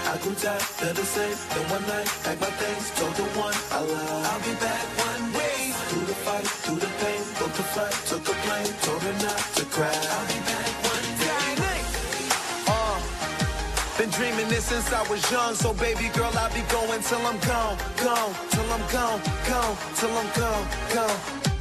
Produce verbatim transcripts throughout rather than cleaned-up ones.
I grew tired of the same. Then one night, packed my things, told the one I love I'll be back one day. Through the fight, through the pain, booked a flight, took a plane, told her not to cry. I'll be back one day. Uh, been dreaming this since I was young, so baby girl, I'll be going till I'm gone, gone, till I'm gone, gone, till I'm gone, gone.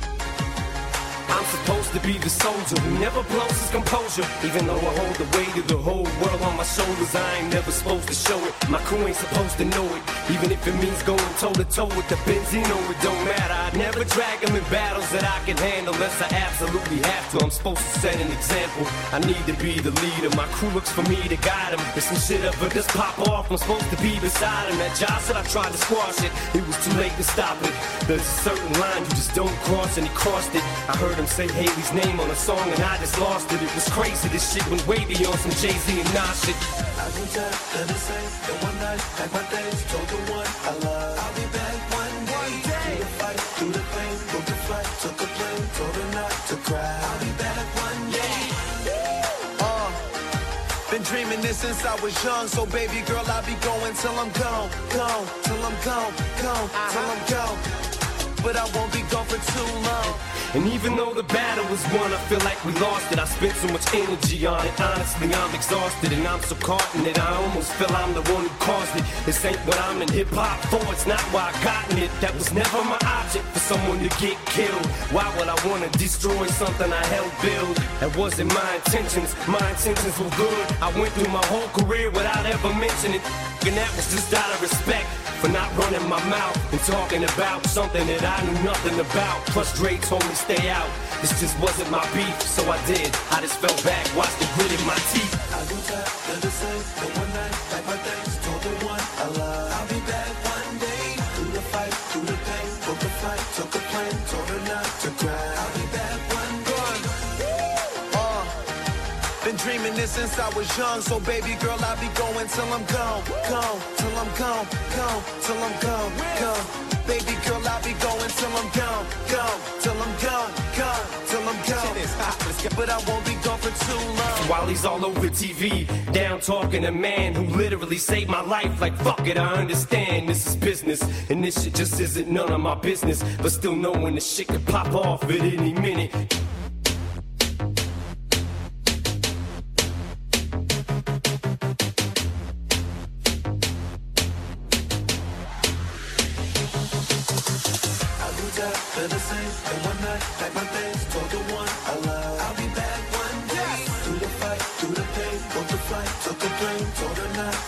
I'm supposed to be the soldier who never blows his composure. Even though I hold the weight of the whole world on my shoulders, I ain't never supposed to show it. My crew ain't supposed to know it. Even if it means going toe to toe with the Benzino, it don't matter. I never drag them in battles that I can handle unless I absolutely have to. I'm supposed to set an example. I need to be the leader. My crew looks for me to guide them. If some shit ever just pop off, I'm supposed to be beside him. That Josh said I tried to squash it. It was too late to stop it. There's a certain line you just don't cross, and he crossed it. I heard him say Haley's name on a song and I just lost it. It was crazy, this shit went way beyond some Jay-Z and Nas shit. I grew tired of the same. Then one night, packed my things, told the one I love I'll be back one day. Through the fight, through the pain, booked a flight, took a plane, told her not to cry. I'll be back one day. Uh, been dreaming this since I was young, so baby girl, I'll be going till I'm gone, gone, till I'm gone, gone, till I'm gone. But I won't be gone for too long. And even though the battle was won, I feel like we lost it. I spent so much energy on it. Honestly, I'm exhausted and I'm so caught in it. I almost feel I'm the one who caused it. This ain't what I'm in hip-hop for. It's not why I gotten it. That was never my object, for someone to get killed. Why would I want to destroy something I helped build? That wasn't my intentions. My intentions were good. I went through my whole career without ever mentioning it. And that was just out of respect for not running my mouth and talking about something that I knew nothing about. Plus Dre told me stay out. This just wasn't my beef, so I did. I just fell back, watched the grit in my teeth. I grew tired of the same. Then one night, packed my things, told the one I love I'll be back one day. Through the fight, through the pain, booked a flight, took a plane, told her not to cry. I'll be back one day. Uh, been dreaming this since I was young, so baby girl, I'll be going till I'm gone, gone, till I'm gone, gone, till I'm gone, gone. Baby girl, I'll be going till I'm gone, gone, till I'm gone, gone, till I'm gone. But I won't be gone for too long. While he's all over T V, down talking a man who literally saved my life. Like fuck it, I understand this is business, and this shit just isn't none of my business. But still knowing this shit could pop off at any minute. They're the same. And one night, packed my things, told the one I love